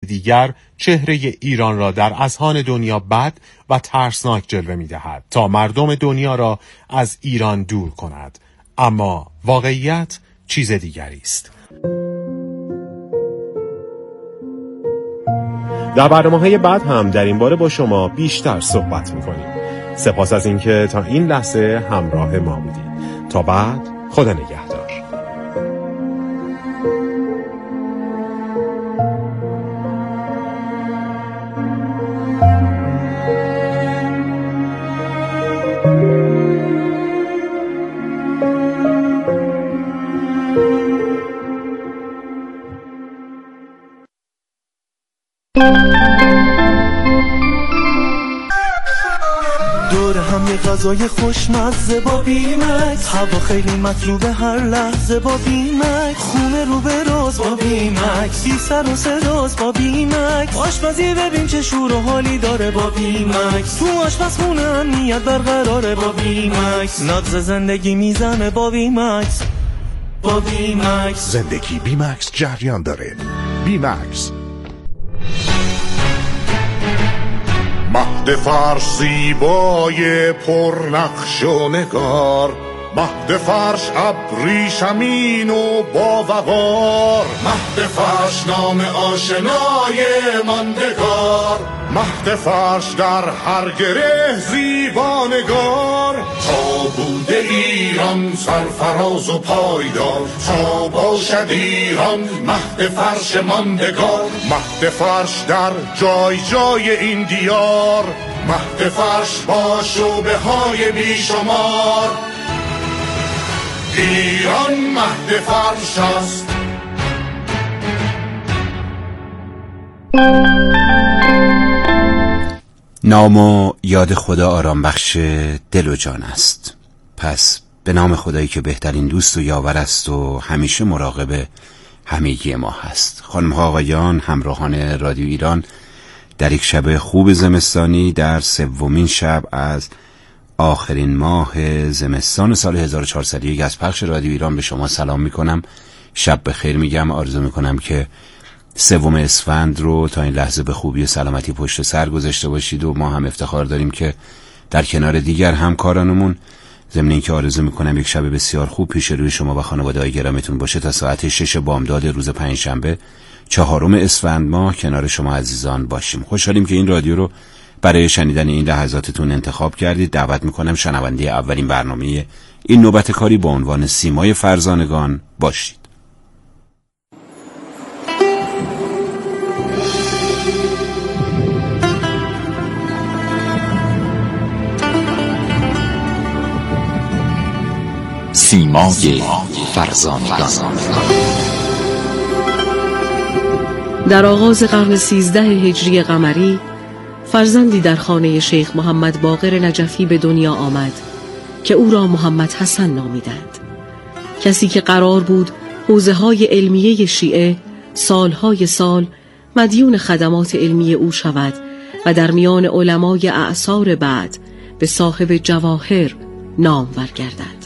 دیگر چهره ایران را در اذهان دنیا بد و ترسناک جلوه می‌دهد تا مردم دنیا را از ایران دور کند، اما واقعیت چیز دیگری است. در برنامه‌های بعد هم در این باره با شما بیشتر صحبت می‌کنیم. سپاس از اینکه تا این لحظه همراه ما بودید. تا بعد، خدا نگهدار. دور هم یه غذای خوشمزه با بیمکس، هوا خیلی مطلوبه هر لحظه با بیمکس، خونه رو به راز با بیمکس، بی سر و صداز با بیمکس، آشپزی ببین چه شور و حالی داره با بیمکس، تو آشپزخونه امنیت برقراره با بیمکس، نبض زندگی میزنه با بیمکس، با بیمکس، زندگی بیمکس جریان داره. بیمکس مهد فرش زیبای پرنقش و نگار، مهد فرش ابریشمین و با وقار، مهد فرش نام آشنای ماندگار، مهد فرش در هر گره زیبانگار، تا بوده ایران سرفراز و پایدار، تا باشد ایران مهد فرش ماندگار، مهد فرش در جای جای این دیار، مهد فرش با شعبه های بیشمار، ایران مهد فرش است. نام و یاد خدا آرام بخش دل و جان است. پس به نام خدایی که بهترین دوست و یاور است و همیشه مراقب همگی ما هست. خانم ها آقایان، همراهان رادیو ایران، در یک شب خوب زمستانی در سومین شب از آخرین ماه زمستان سال 1401 از پخش رادیو ایران به شما سلام میکنم. شب بخیر میگم. آرزو میکنم که سوم اسفند رو تا این لحظه به خوبی و سلامتی پشت سر گذاشته باشید و ما هم افتخار داریم که در کنار دیگر همکارانمون، ضمن اینکه آرزو میکنم یک شب بسیار خوب پیش روی شما و خانواده‌های گرامیتون باشه، تا ساعت 6 بامداد روز پنجشنبه 4 اسفند ماه کنار شما عزیزان باشیم. خوشحالیم که این رادیو رو برای شنیدن این لحظاتتون انتخاب کردید. دعوت میکنم شنونده اولین برنامه این نوبت کاری با عنوان سیمای فرزانگان باشید. سیمای فرزانگان. در آغاز قرن 13 هجری قمری فرزندی در خانه شیخ محمد باقر نجفی به دنیا آمد که او را محمد حسن نامیدند. کسی که قرار بود حوزه‌های علمیه شیعه سالهای سال مدیون خدمات علمی او شود و در میان علمای اعصار بعد به صاحب جواهر نامور گردد.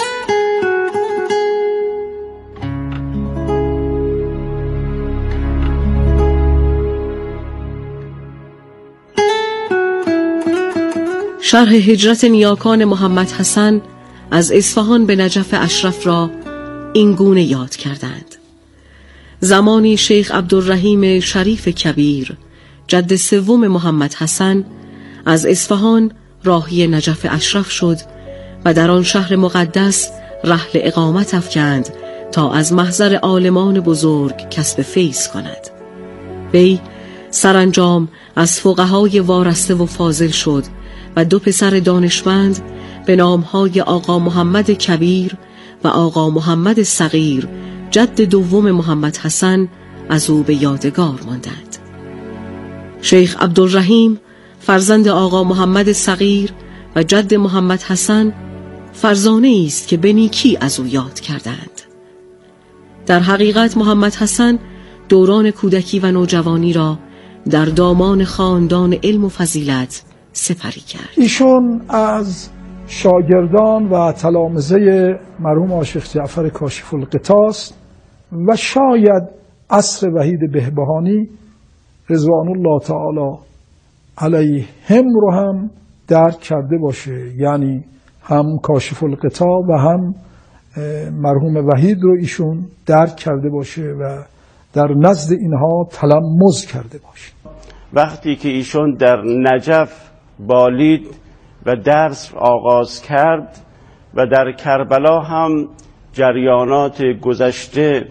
شرح هجرت نیاکان محمد حسن از اصفهان به نجف اشرف را این گونه یاد کردند. زمانی شیخ عبدالرحیم شریف کبیر، جد سوم محمد حسن، از اصفهان راهی نجف اشرف شد و در آن شهر مقدس رحل اقامت افکند تا از محضر عالمان بزرگ کسب فیض کند. وی سرانجام از فقهای وارسته و فاضل شد و 2 پسر دانشمند به نامهای آقا محمد کبیر و آقا محمد صغیر، جد دوم محمد حسن، از او به یادگار ماندند. شیخ عبدالرحیم فرزند آقا محمد صغیر و جد محمد حسن فرزانه است که به نیکی از او یاد کردند. در حقیقت محمد حسن دوران کودکی و نوجوانی را در دامان خاندان علم و فضیلت سپری کرد. ایشون از شاگردان و تلامذه مرحوم عاشق جعفر کاشف الغطا است و شاید عصر وحید بهبهانی رضوان الله تعالی علیهم رو هم درک کرده باشه، یعنی هم کاشف الغطا و هم مرحوم وحید رو ایشون درک کرده باشه و در نزد اینها تلمذ کرده باشه. وقتی که ایشون در نجف بالید و درس آغاز کرد و در کربلا هم جریانات گذشته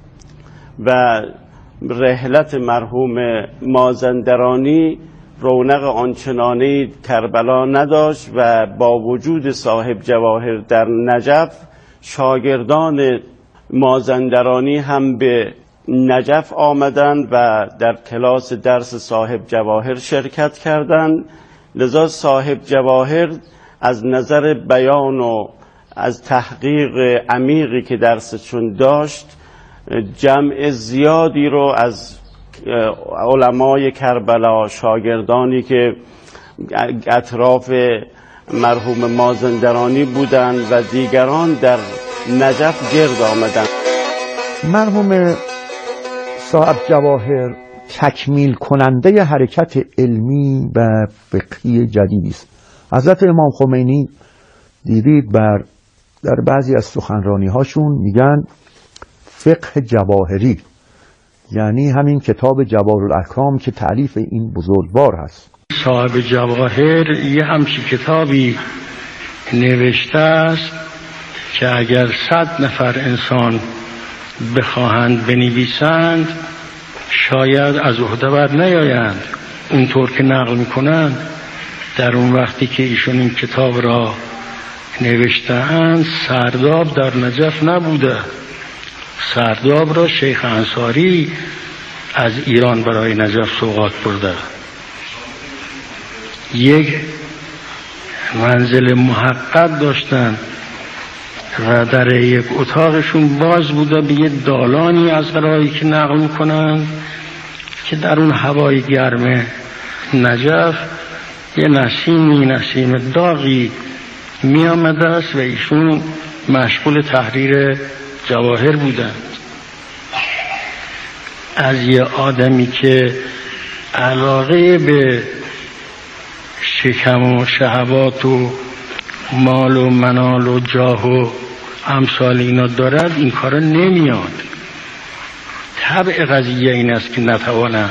و رحلت مرحوم مازندرانی رونق آنچنانی کربلا نداشت و با وجود صاحب جواهر در نجف، شاگردان مازندرانی هم به نجف آمدند و در کلاس درس صاحب جواهر شرکت کردند. لذا صاحب جواهر از نظر بیان و از تحقیق عمیقی که درسشون داشت، جمع زیادی رو از علمای کربلا، شاگردانی که اطراف مرحوم مازندرانی بودند و دیگران در نجف گرد آمدند. مرحوم صاحب جواهر تکمیل کننده حرکت علمی و فقهی جدیدی است. حضرت امام خمینی دیدید در بعضی از سخنرانی هاشون میگن فقه جواهری، یعنی همین کتاب جواهرالاحکام که تألیف این بزرگوار هست. صاحب جواهر یه همچین کتابی نوشته است که اگر 100 نفر انسان بخواهند بنویسند شاید از عهده بر نیایند. اونطور که نقل میکنند در اون وقتی که ایشون این کتاب را نوشته‌اند سرداب در نجف نبوده. سرداب را شیخ انصاری از ایران برای نجف سوغات برده. یک منزل محقق داشتن و در یک اتاقشون باز بوده به یه دالانی از قرایی که نقل میکنن که در اون هوای گرم نجف یه نسیم داغی می آمده است و ایشون مشغول تحریر جواهر بودند. از یه آدمی که علاقه به شکم و شهوات و مال و منال و جاه و امثال اینا دارد این کارا نمیاد. طبع قضیه این است که نتواند.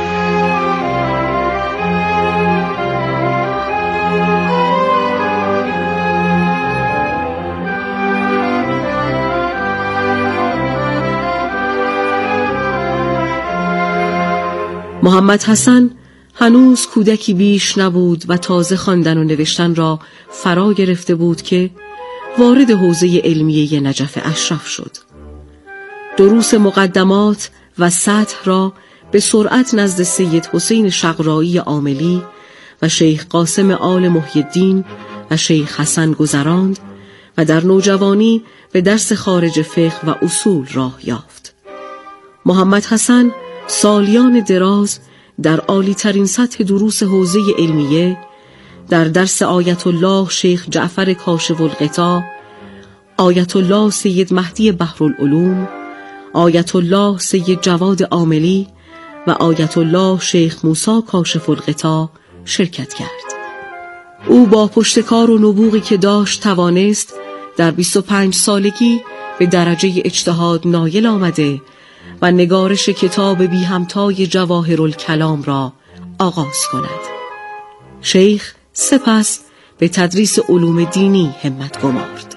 محمد حسن هنوز کودکی بیش نبود و تازه خواندن و نوشتن را فرا گرفته بود که وارد حوزه علمیه نجف اشرف شد. دروس مقدمات و سطح را به سرعت نزد سید حسین شقرایی عاملی و شیخ قاسم آل محی الدین و شیخ حسن گذراند و در نوجوانی به درس خارج فقه و اصول راه یافت. محمد حسن سالیان دراز در عالی ترین سطح دروس حوزه علمیه در درس آیت الله شیخ جعفر کاشف الغطا، آیت الله سید مهدی بحرالعلوم، آیت الله سید جواد عاملی و آیت الله شیخ موسی کاشف الغطا شرکت کرد. او با پشتکار و نبوغی که داشت توانست در 25 سالگی به درجه اجتهاد نایل آمده و نگارش کتاب بی همتای جواهرالکلام را آغاز کند. شیخ سپس به تدریس علوم دینی همت گمارد.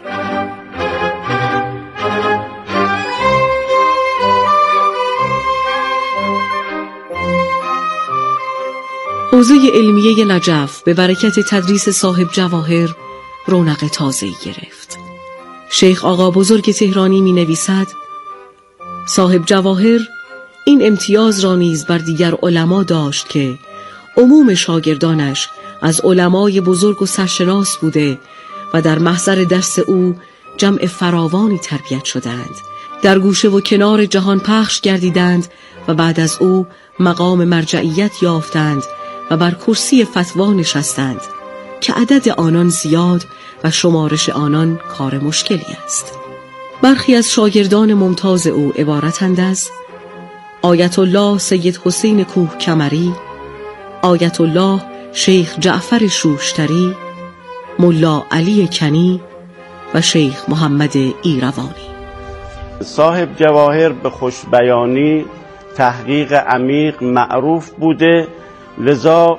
حوزه علمیه نجف به برکت تدریس صاحب جواهر رونق تازه‌ای گرفت. شیخ آقا بزرگ تهرانی می نویسد: صاحب جواهر این امتیاز را نیز بر دیگر علما داشت که عموم شاگردانش از علمای بزرگ و سرشناس بوده و در محضر درس او جمع فراوانی تربیت شدند، در گوشه و کنار جهان پخش گردیدند و بعد از او مقام مرجعیت یافتند و بر کرسی فتوا نشستند که عدد آنان زیاد و شمارش آنان کار مشکلی است. برخی از شاگردان ممتاز او عبارتند از: آیت الله سید حسین کوه کمری، آیت الله شیخ جعفر شوشتری، ملا علی کنی و شیخ محمد ایروانی. صاحب جواهر به خوشبیانی، تحقیق عمیق معروف بوده، لذا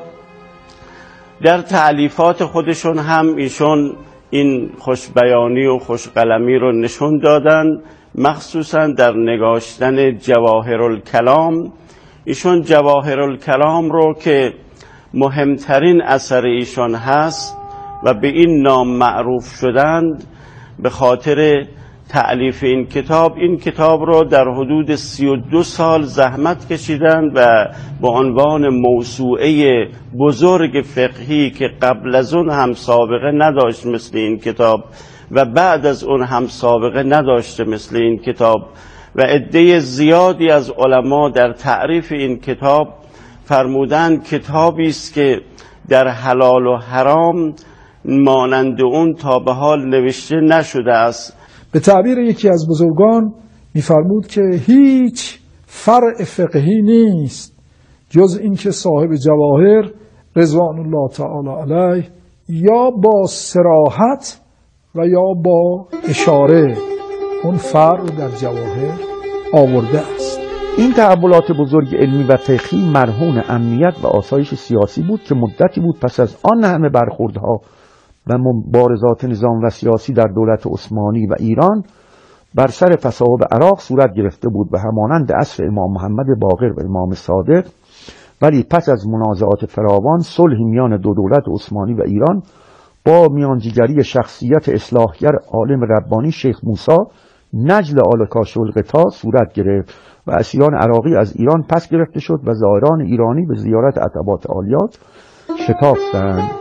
در تألیفات خودشون هم ایشون این خوشبیانی و خوشقلمی رو نشون دادن، مخصوصا در نگاشتن جواهرالکلام. ایشون جواهرالکلام رو که مهمترین اثر ایشون هست و به این نام معروف شدند به خاطر تألیف این کتاب رو در حدود 32 سال زحمت کشیدند و به عنوان موسوعه بزرگ فقهی که قبل از اون هم سابقه نداشت مثل این کتاب و بعد از اون هم سابقه نداشته مثل این کتاب و عده زیادی از علما در تعریف این کتاب فرمودند کتابی است که در حلال و حرام مانند اون تا به حال نوشته نشده است. به تعبیر یکی از بزرگان می‌فرمود که هیچ فرع فقهی نیست جز اینکه صاحب جواهر رضوان الله تعالی علیه یا با صراحت و یا با اشاره اون فرع در جواهر آورده است. این تحولات بزرگ علمی و فقهی مرهون امنیت و آسایش سیاسی بود که مدتی بود پس از آن همه برخوردها و مبارزات نظام و سیاسی در دولت عثمانی و ایران بر سر فساد عراق صورت گرفته بود و همانند عصر امام محمد باقر و امام صادق، ولی پس از منازعات فراوان صلح میان دو دولت عثمانی و ایران با میانجیگری شخصیت اصلاحگر عالم ربانی شیخ موسی نجل آل کاشف‌الغطا صورت گرفت و اسیران عراقی از ایران پس گرفته شد و زائران ایرانی به زیارت عتبات عالیات شتافتند.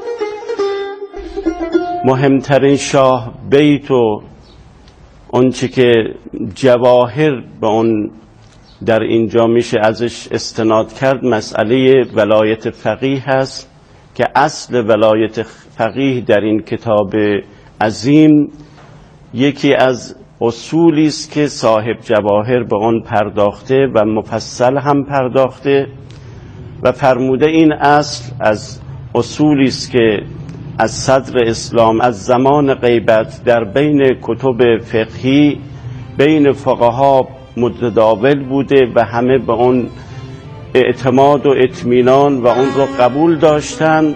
مهمترین شاه بیت و اونچه که جواهر به اون در اینجا میشه ازش استناد کرد مسئله ولایت فقیه هست که اصل ولایت فقیه در این کتاب عظیم یکی از اصولی است که صاحب جواهر به اون پرداخته و مفصل هم پرداخته و فرموده این اصل از اصولی است که از صدر اسلام از زمان غیبت در بین کتب فقهی بین فقها متداول بوده و همه به اون اعتماد و اطمینان و اون رو قبول داشتن.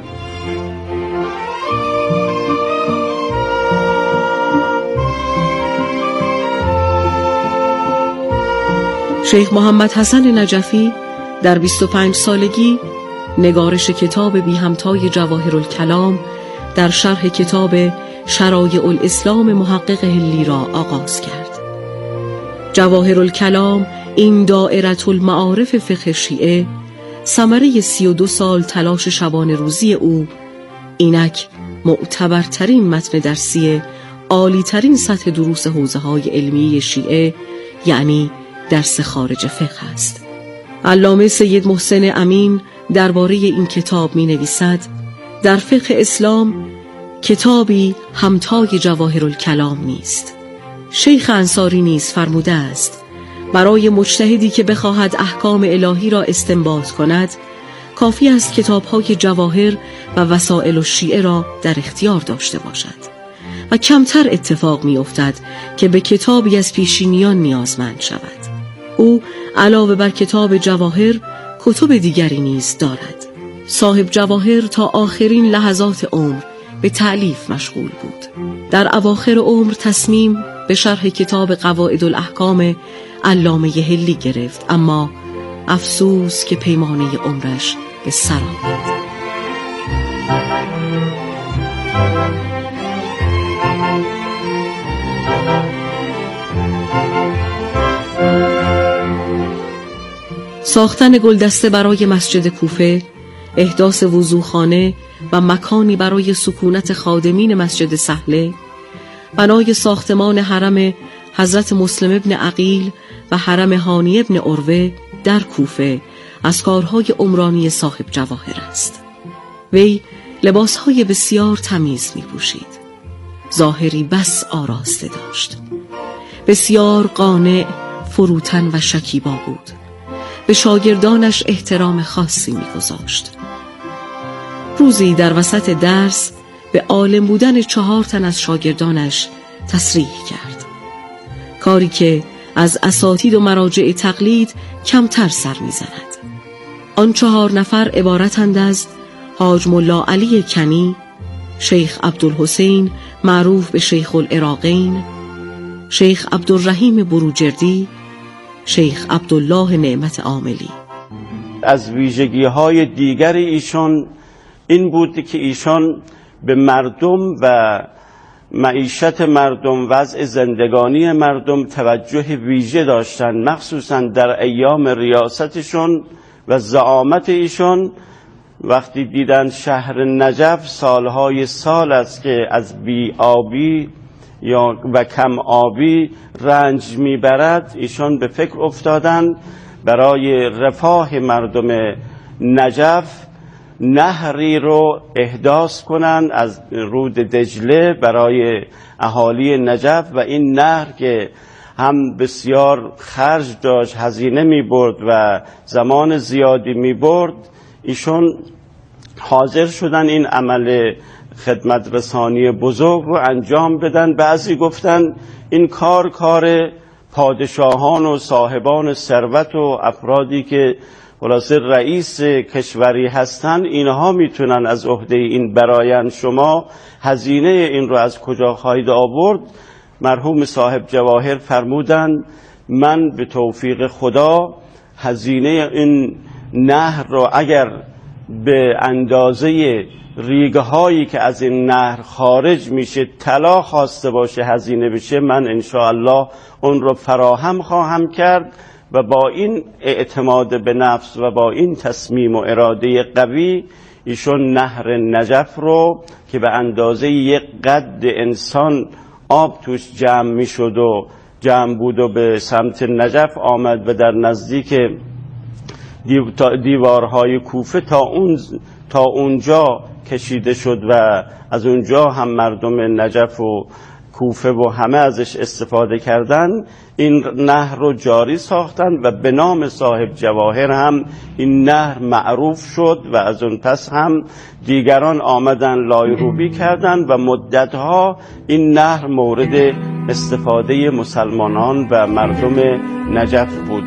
شیخ محمد حسن نجفی در 25 سالگی نگارش کتاب بی همتای جواهرالکلام در شرح کتاب شرایع الاسلام محقق هلی را آغاز کرد. جواهرالکلام، این دائره المعارف فقه شیعه، ثمره 32 سال تلاش شبانه روزی او، اینک معتبرترین متن درسی عالیترین سطح دروس حوزه‌های علمی شیعه یعنی درس خارج فقه است. علامه سید محسن امین درباره این کتاب می نویسد: در فقه اسلام کتابی همتای جواهرالکلام نیست. شیخ انصاری نیز فرموده است برای مجتهدی که بخواهد احکام الهی را استنباط کند کافی است کتاب‌های جواهر و وسائل الشیعه را در اختیار داشته باشد و کمتر اتفاق می‌افتد که به کتابی از پیشینیان نیازمند شود. او علاوه بر کتاب جواهر کتب دیگری نیز دارد. صاحب جواهر تا آخرین لحظات عمر به تألیف مشغول بود. در اواخر عمر تصمیم به شرح کتاب قواعد الاحکام علامه هلی گرفت، اما افسوس که پیمانه عمرش به سر آمد. ساختن گلدسته برای مسجد کوفه، احداث وضوخانه و مکانی برای سکونت خادمین مسجد سهله، بنای ساختمان حرم حضرت مسلم ابن عقیل و حرم هانی ابن عروه در کوفه از کارهای عمرانی صاحب جواهر است. وی لباسهای بسیار تمیز می پوشید. ظاهری بس آراسته داشت. بسیار قانع، فروتن و شکیبا بود. به شاگردانش احترام خاصی می‌گذاشت. روزی در وسط درس به عالم بودن 4 تن از شاگردانش تصریح کرد، کاری که از اساتید و مراجع تقلید کمتر سر می‌زند. آن 4 نفر عبارتند از حاج ملا علی کنی، شیخ عبدالحسین معروف به شیخ العراقین، شیخ عبدالرحیم بروجردی، شیخ عبدالله نعمت عاملی. از ویژگی‌های دیگر ایشان این بود که ایشان به مردم و معیشت مردم، وضع زندگانی مردم توجه ویژه داشتند، مخصوصا در ایام ریاستشون و زعامت ایشان. وقتی دیدن شهر نجف سالهای سال است که از بی‌آبی و کم آبی رنج میبرد، ایشان به فکر افتادند برای رفاه مردم نجف نهری رو احداث کنند از رود دجله برای اهالی نجف. و این نهر که هم بسیار خرج داشت، هزینه می برد و زمان زیادی می برد، ایشون حاضر شدن این عمل خدمت رسانی بزرگ رو انجام بدن. بعضی گفتن این کار پادشاهان و صاحبان ثروت و افرادی که خلاصه رئیس کشوری هستن، اینها میتونن از عهده این براین، شما هزینه این رو از کجا خواهید آورد؟ مرحوم صاحب جواهر فرمودند من به توفیق خدا هزینه این نهر رو اگر به اندازه ریگه هایی که از این نهر خارج میشه طلا خواسته باشه هزینه بشه، من انشاءالله اون رو فراهم خواهم کرد. و با این اعتماد به نفس و با این تصمیم و اراده قوی ایشون نهر نجف رو که به اندازه یک قد انسان آب توش جمع میشد و جمع بود و به سمت نجف آمد و در نزدیک دیوارهای کوفه تا اونجا کشیده شد و از اونجا هم مردم نجف و کوفه و همه ازش استفاده کردن. این نهر رو جاری ساختن و به نام صاحب جواهر هم این نهر معروف شد و از اون پس هم دیگران آمدن لایروبی کردن و مدتها این نهر مورد استفاده مسلمانان و مردم نجف بود.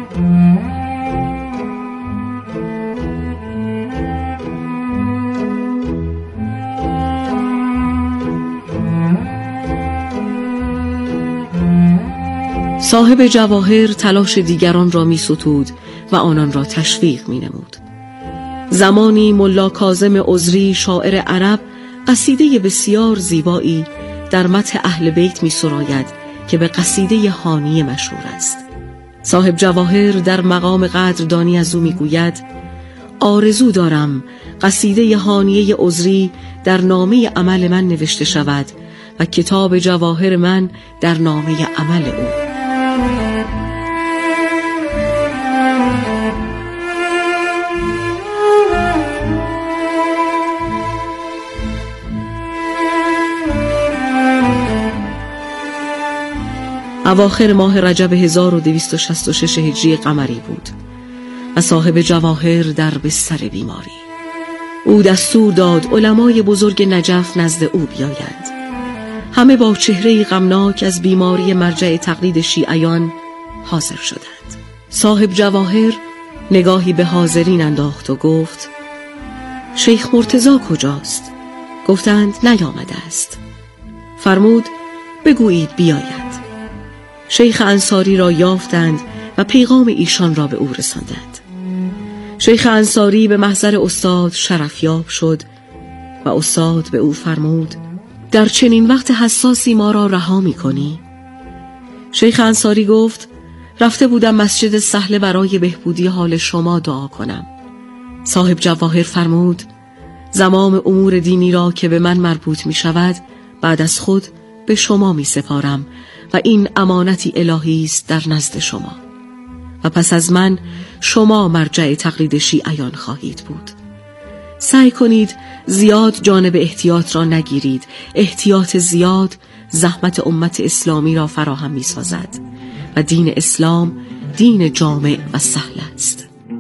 صاحب جواهر تلاش دیگران را می ستود و آنان را تشویق می نمود. زمانی ملا کاظم عذری شاعر عرب قصیده بسیار زیبایی در مدح اهل بیت می سراید که به قصیده هانیه مشهور است. صاحب جواهر در مقام قدردانی از او می گوید آرزو دارم قصیده هانیه عذری در نامه عمل من نوشته شود و کتاب جواهر من در نامه عمل او. اواخر ماه رجب 1266 هجری قمری بود و صاحب جواهر در بستر بیماری. او دستور داد علمای بزرگ نجف نزد او بیایند. همه با چهره غمناک از بیماری مرجع تقلید شیعیان حاضر شدند. صاحب جواهر نگاهی به حاضرین انداخت و گفت شیخ مرتضی کجاست؟ گفتند نیامده است. فرمود بگویید بیاید. شیخ انصاری را یافتند و پیغام ایشان را به او رساندند. شیخ انصاری به محضر استاد شرفیاب شد و استاد به او فرمود در چنین وقت حساسی ما را رها می کنی؟ شیخ انصاری گفت رفته بودم مسجد سهل برای بهبودی حال شما دعا کنم. صاحب جواهر فرمود زمام امور دینی را که به من مربوط می شود بعد از خود به شما می سپارم و این امانتی الهی است در نزد شما و پس از من شما مرجع تقلید شیعیان خواهید بود. سعی کنید زیاد جانب احتیاط را نگیرید. احتیاط زیاد زحمت امت اسلامی را فراهم می سازد و دین اسلام دین جامع و سهل است.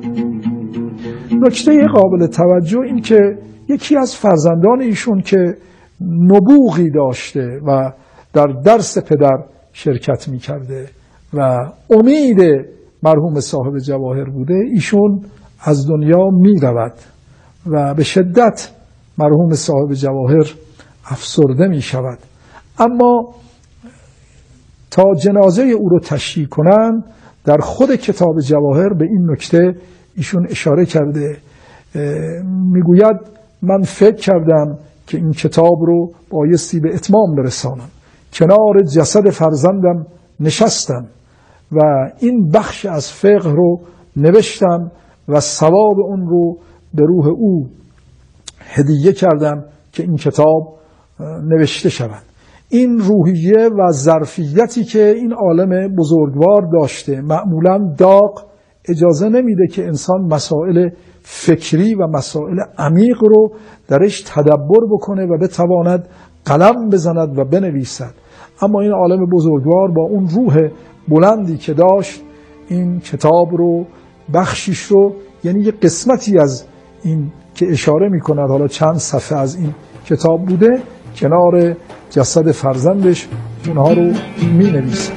نکته قابل توجه این که یکی از فرزندان ایشون که نبوغی داشته و در درس پدر شرکت می کرده و امید مرحوم صاحب جواهر بوده، ایشون از دنیا می رود و به شدت مرحوم صاحب جواهر افسرده می شود. اما تا جنازه او رو تشییع کنند در خود کتاب جواهر به این نکته ایشون اشاره کرده. میگوید من فکر کردم که این کتاب رو بایستی به اتمام برسانم، کنار جسد فرزندم نشستم و این بخش از فقه رو نوشتم و ثواب اون رو به روح او هدیه کردم که این کتاب نوشته شود. این روحیه و ظرفیتی که این عالم بزرگوار داشته، معمولا داغ اجازه نمیده که انسان مسائل فکری و مسائل عمیق رو درش تدبر بکنه و بتواند قلم بزند و بنویسد. اما این عالم بزرگوار با اون روح بلندی که داشت این کتاب رو بخشیش رو، یعنی یه قسمتی از این که اشاره میکند، حالا چند صفحه از این کتاب بوده، کنار جسد فرزندش اونها رو می نویسه.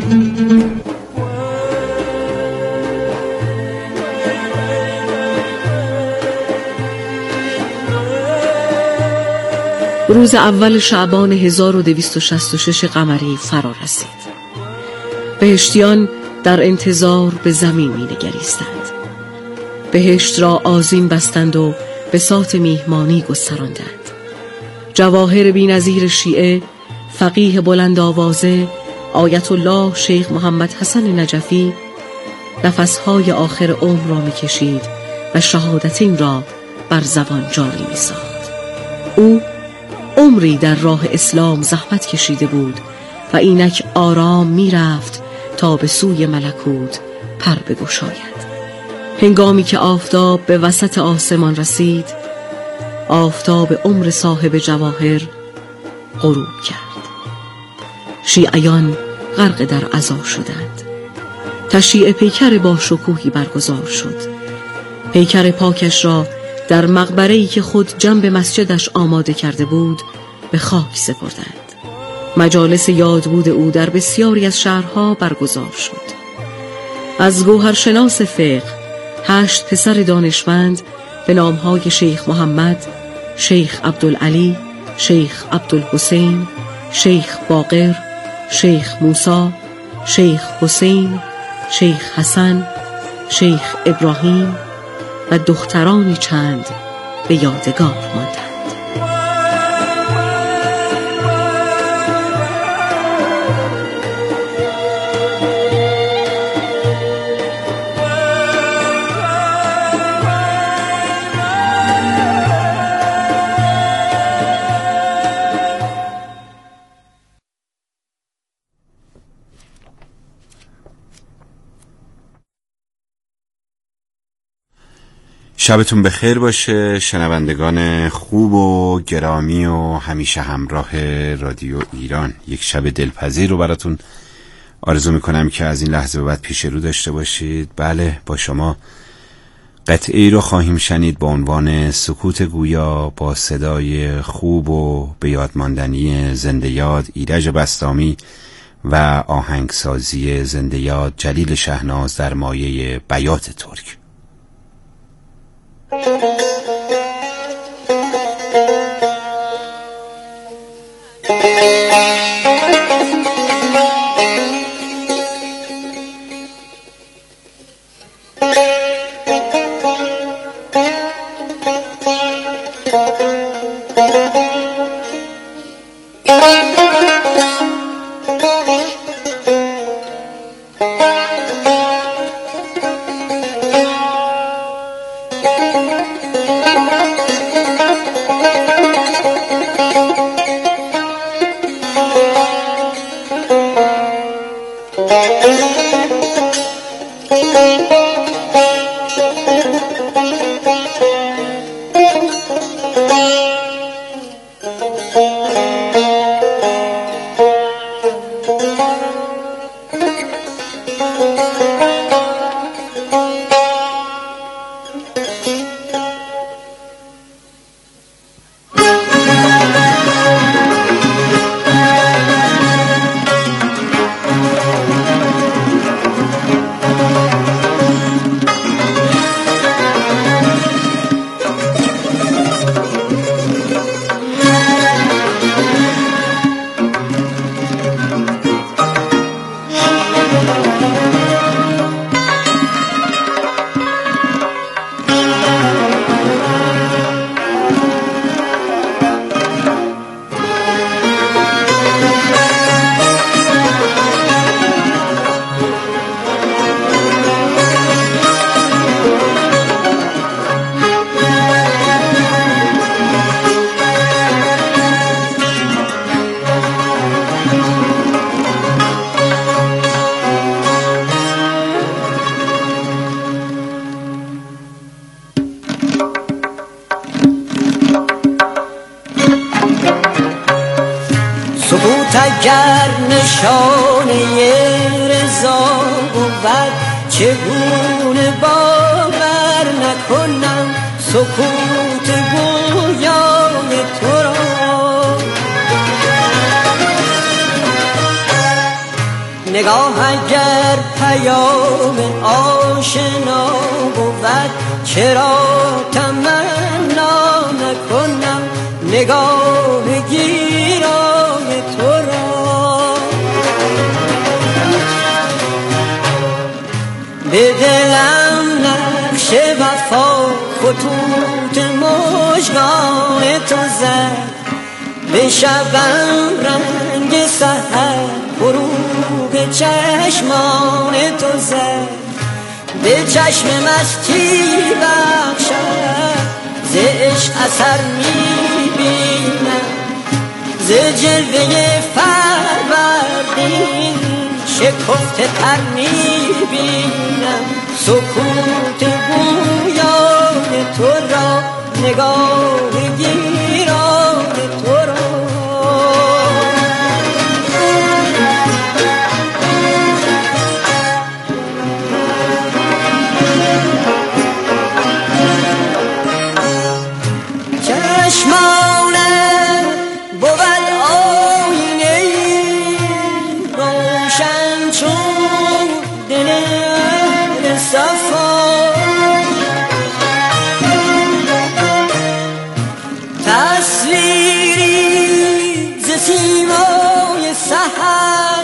روز اول شعبان 1266 قمری فرا رسید. بهشتیان در انتظار به زمین می نگریستند. بهشت را آذین بستند و بساط میهمانی گستراندند. جواهر بی‌نظیر شیعه، فقیه بلند آوازه، آیت الله شیخ محمد حسن نجفی نفسهای آخر عمر را می‌کشید و شهادتین را بر زبان جاری می‌ساخت. او عمری در راه اسلام زحمت کشیده بود و اینک آرام می‌رفت تا به سوی ملکوت پر بگشاید. هنگامی که آفتاب به وسط آسمان رسید، آفتاب عمر صاحب جواهر غروب کرد. شیعیان غرق در عزا شدند. تشییع پیکر با شکوهی برگزار شد. پیکر پاکش را در مقبره‌ای که خود جنب مسجدش آماده کرده بود به خاک سپردند. مجالس یادبود او در بسیاری از شهرها برگزار شد. از گوهرشناس فقه 8 پسر دانشمند به نامهای شیخ محمد، شیخ عبدالعلی، شیخ عبدالحسین، شیخ باقر، شیخ موسی، شیخ حسین، شیخ حسن، شیخ ابراهیم و دخترانی چند به یادگار ماندند. شبتون بخیر باشه شنوندگان خوب و گرامی و همیشه همراه رادیو ایران. یک شب دلپذیر رو براتون آرزو میکنم که از این لحظه به بعد پیش رو داشته باشید. بله، با شما قطعی رو خواهیم شنید با عنوان سکوت گویا، با صدای خوب و به یاد ماندنی زنده یاد ایرج بسطامی و آهنگسازی زنده یاد جلیل شهناز در مایه بیات ترک. اگر نشانه رضا بود چگونه باور نکنم سکوت گویای تو را. نگاه اگر پیام آشنا بود چرا تمنا نکنم نگاه گیرای تو را. به دلم نقش وفا خطوط مژگان تو زد، به شبم رنگ سحر فروغ چشمان تو زد، به چشم مستی بخشد ز عشق اثر میبینم، ز جلوه فروردین شکفته تر میبینم سکوت گویای تو را، نگاه گیرای تو را. چشمانم بود آینه روشن چون دل صفا، تصویری ز سیمای سحر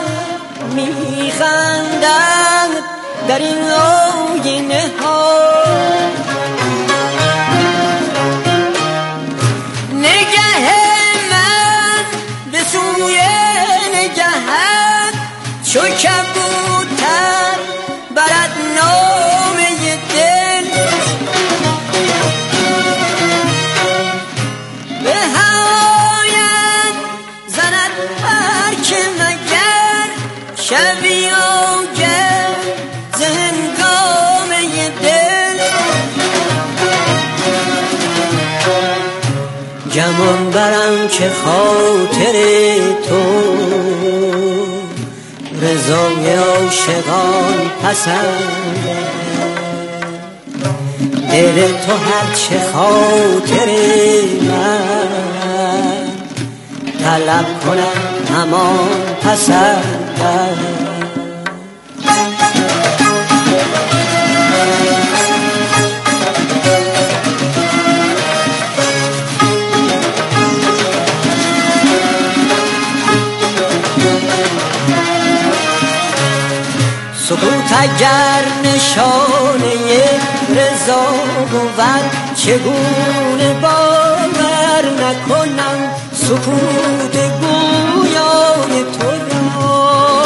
میخندند در این آینه ها. چو کبوتر برد نامه دل، به هوایت زند هرکه مگر شبی آگر ز هنگامه دل. گمان برم که خاطر تو رضای عاشقان پسند، دل تو هرچه خاطر من طلب کنم همان پسند. سکوت اگر نشانه رضا بود چگونه باور نکنم سکوت گویای تو را.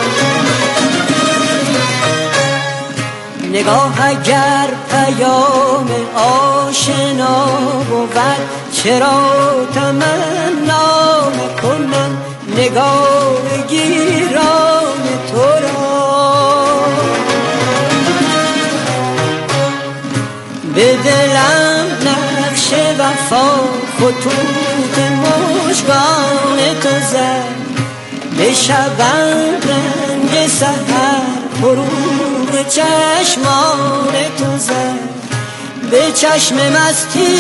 نگاه اگر پیام آشنا بود چرا تمنا نکنم نگاه گیران تو را. به دلم نقش وفا خطوط مژگان تو زد، به شبم رنگ سحر فروغ چشمان تو زد، به چشم مستی